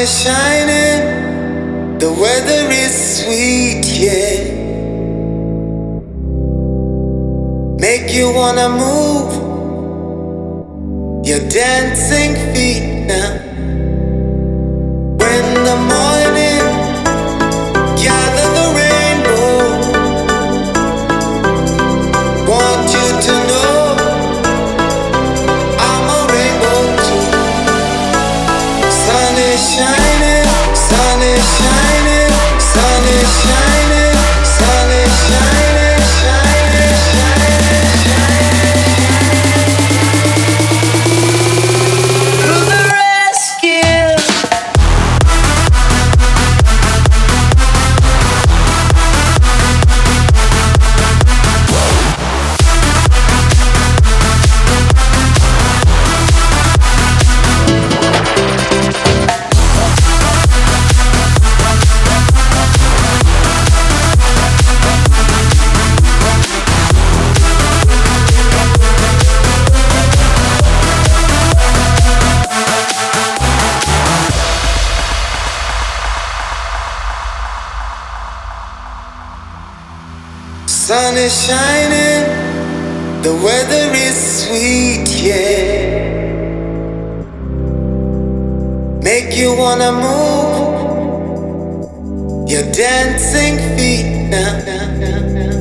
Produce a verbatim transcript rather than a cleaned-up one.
is shining, the weather is sweet, yeah. Make you wanna move your dancing feet now. When the morning gather the rainbow, want you to know I'm a rainbow too. Sun is shining, sun is shining, sun is shining, sun is shining, shining, shining, shining. To the rescue. Sun is shining, the weather is sweet, yeah. Make you wanna move your dancing feet now, now, now, now.